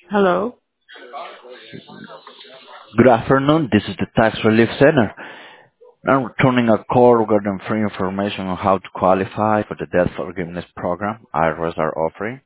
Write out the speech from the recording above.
Hello. Good afternoon. This is the Tax Relief Center. I'm returning a call regarding free information on how to qualify for the debt forgiveness program IRS are offering.